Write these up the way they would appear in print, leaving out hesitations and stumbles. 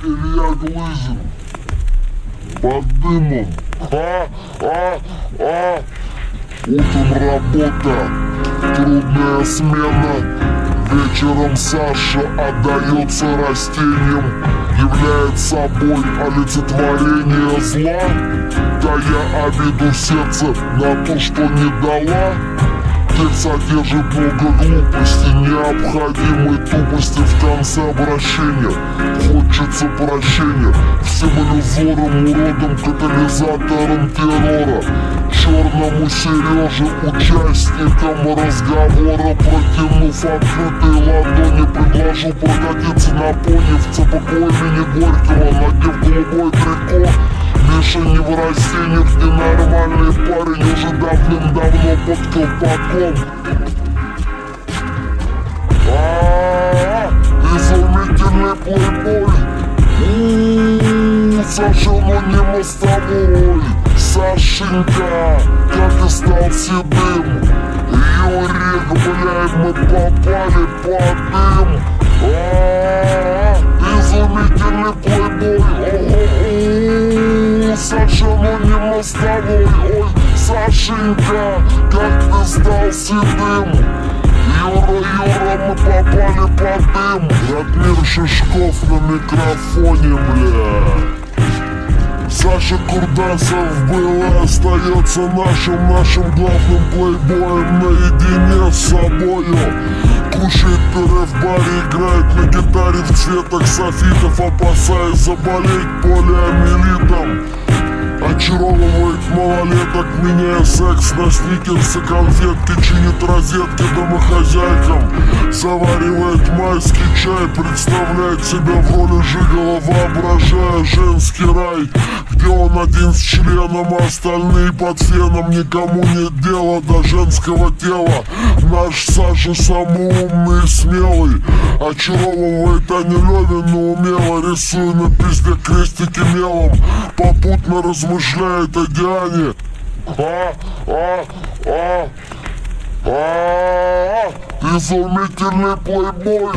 Илья Глызин. Под дымом. Утром работа, трудная смена. Вечером Саша отдается растениям, является собой олицетворение зла, тая обиду в сердце на то, что не дала. Текст содержит много глупости, необходимой тупости в конце обращения. Хочется прощения всем иллюзорам, уродам, катализаторам террора. Черному Сереже, участникам разговора, протянув открытые ладони, предложу прокатиться на пони в ЦПК имени Горького, надев голубой трико. Миша не в растениях, ненормальный парень, уже давным-давно под колпаком. Изумительный плейбой. Саша, но не мостовой. Сашенька, как и стал седым. Юрик, блядь, мы попали под дым. Изумительный плейбой. Саша, но не мостовой. Ой, Сашенька, как ты стал седым. Юра, мы попали под дым. Ратмир Шишков на микрофоне, бля. Саша Курдасов был и остается нашим главным плейбоем наедине с собою. Кушает пюре в баре, играет на гитаре в цветах софитов, опасаясь заболеть полиомиелитом. Очаровывает малолеток, меняя секс на сникерсы, конфетки, чинит розетки домохозяйкам. Заваривает майский чай, представляет себя в роли жигала, воображая женский рай, где он один с членом, а остальные под феном. Никому нет дела до женского тела. Наш Саша самый умный и смелый. Очаровывает Ани Левину умело, рисуя на пизде крестики мелом. Попутно размышляет о Диане. Изумительный плейбой.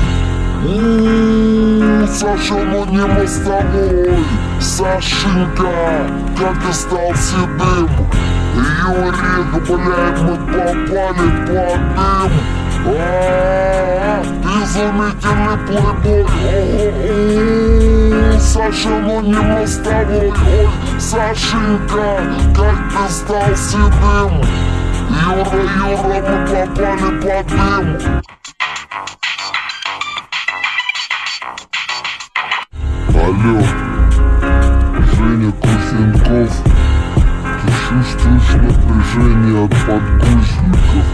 Саша, но не мостовой. Сашенька, как ты стал седым. Юрик, блядь, мы попали под дым. Изумительный плейбой. Саша, но не мостовой. Ой, Сашенька, как ты стал седым. Юра, мы попали под дым. Алло, Женя Куфенков. Ты чувствуешь напряжение от подгузников,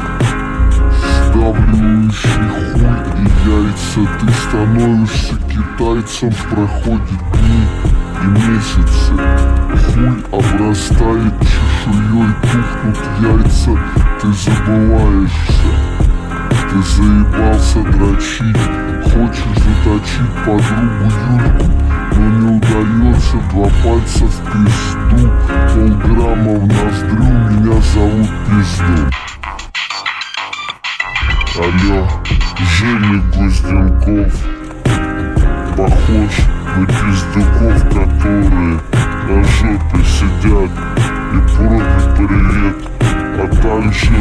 сдавливающий хуй и яйца. Ты становишься китайцем, проходят дни и месяцы. Хуй обрастает чешуей, тухнут яйца. Ты забываешься, ты заебался дрочить. Хочешь заточить подругу Юльку, но не удается. Два пальца в пизду, полграмма в ноздрю. Меня зовут Пизду. Алло, Женя Гвозденков. Похож на пиздюков, которые на жопе сидят и просят привет, а также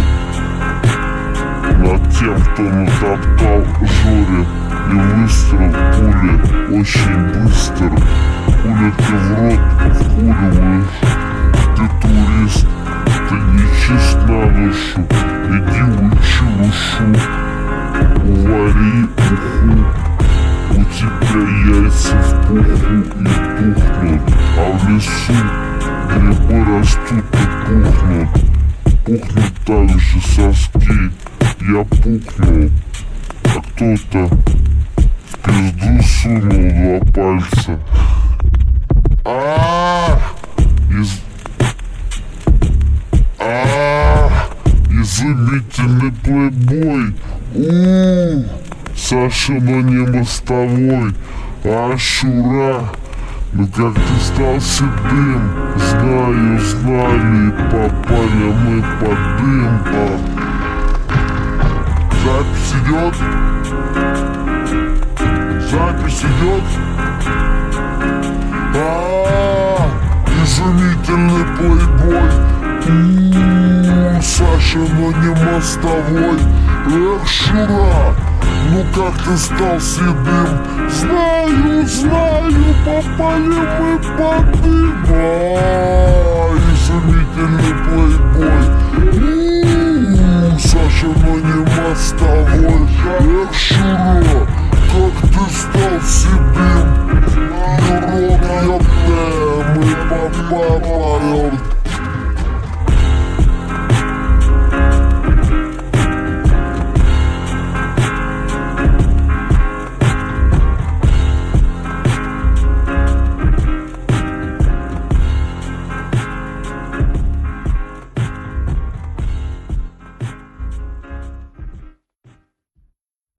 над тем, кто натоптал Жоре. И выстрел пули очень быстро. Пуля ты в рот вкуриваешь. Ты турист, ты не чист на душу. Иди учи ушу, увари уху. У тебя яйца в пуху и тухнут, а в лесу грибы растут и пухнут. Пухнут также соски. Я пукнул, а кто-то в пизду сунул два пальца. Изумительный плейбой. Саша, но не мостовой. Шура, ну как ты стал седым. Знаю, знали, и попали мы под дым. Запись идет? Запись идет? изумительный плейбой. Саша, но не мостовой. Эх, Шура, ну как ты стал седым? Знаю, знаю, попали мы под дым. Изумительный плейбой. Саша, но не мостовой. Эх, Шура, как ты стал седым? Юрок, ёпта, мы попали